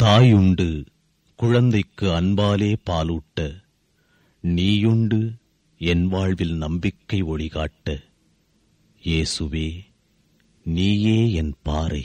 தாயுண்டு குழந்தைக்கு அன்பாலே பாலூட்ட, நீயுண்டு என் வாழ்வில் நம்பிக்கை ஒளிகாட்ட. இயேசுவே, நீயே என் பாறை.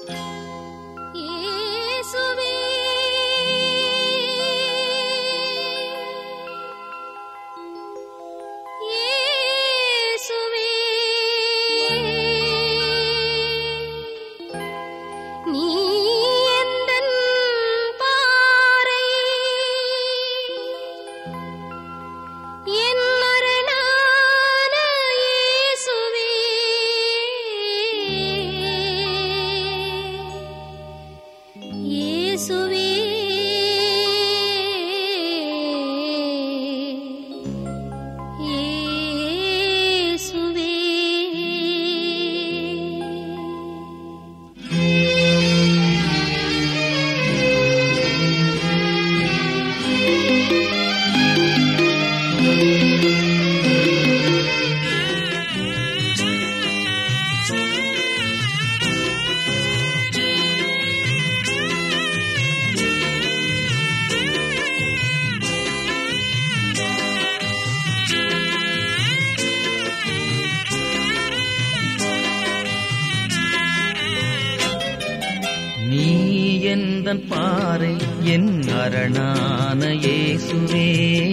எந்தன் பாறை என் அரணான இயேசுவே,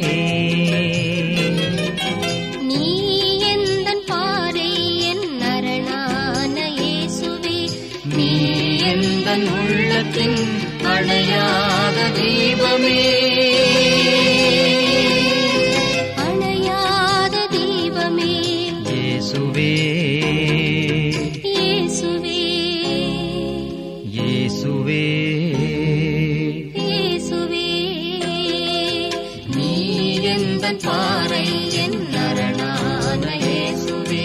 நீ எந்தன் பாறை என் அரணான இயேசுவே, நீ எந்தன் உள்ளத்தின் அணையாத தீபமே, அணையாத தீபமே, இயேசுவே இயேசுவே இயேசுவே இயேசுவே, நீ எந்தன் பாறை என் அரணான இயேசுவே.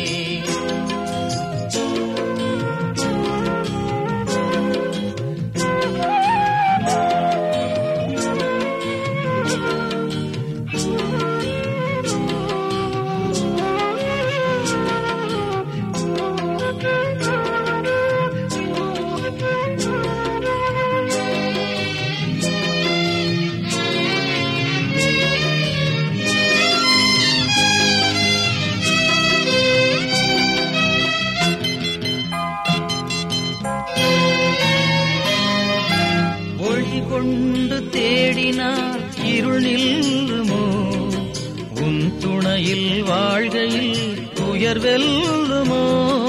கொண்டு தேடினால் இருள் நில்லுமோ, உன் துணையில் வாழ்கையில் உயர்வெல்லுமோ,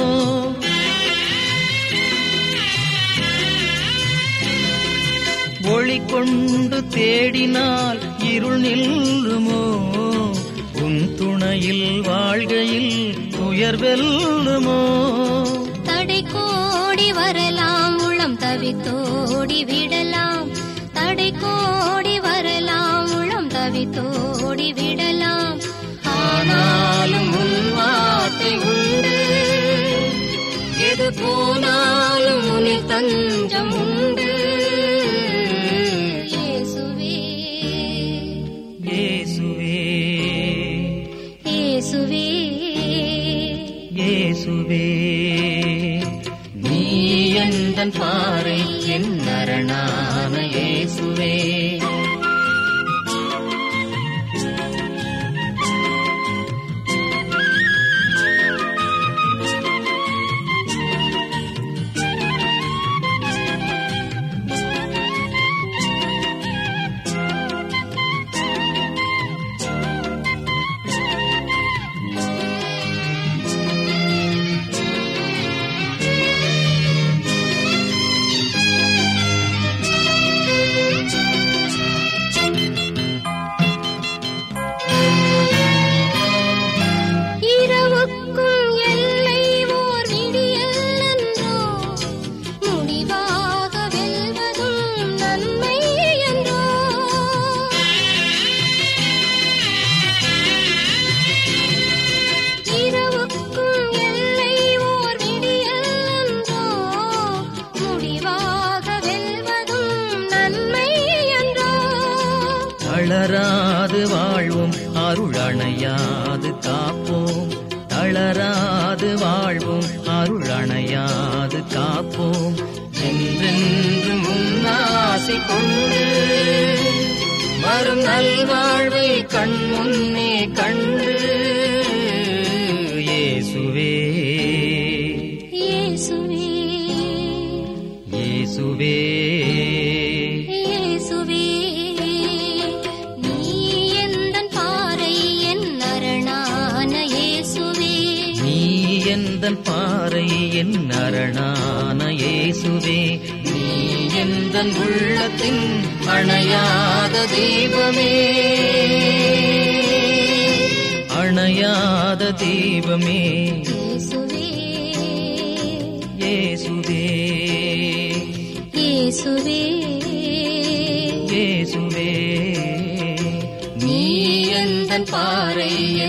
ஒளி கொண்டு தேடினால் இருள் நில்லுமோ, உன் துணையில் வாழ்கையில் உயர்வெல்லுமோ, தடை கோடி வரலாம் உளம் தவித்தோடி விடலாம், தடை கோடி வரலாம் உளம் தவித்தோடி விடலாம், ஆனாலும் உன் வார்த்தை உண்டு, எது போனாலும் உனில் தஞ்சம் உண்டு, இயேசுவே இயேசுவே இயேசுவே இயேசுவே, நீ எந்தன் பாறை என் அரணான இயேசுவே. தளராது வாழ்வோம் அருளணையாது காப்போம், தளராது வாழ்வோம் அருளணையாது காப்போம், என்றென்றும் உன்னாசை கொண்டு வரும் நல்வாழ்வை கண்முன்னே கண்டு இயேசுவே இயேசுவே இயேசுவே இயேசுவே நீ எந்தன் பாறை என் அரணான இயேசுவே நீ எந்தன் பாறை என் அரணான இயேசுவே நீ எந்தன் உள்ளத்தின் அணையாத தீபமே அணையாத தீபமே இயேசுவே இயேசுவே இயேசுவே இயேசுவே நீ எந்தன் பாறை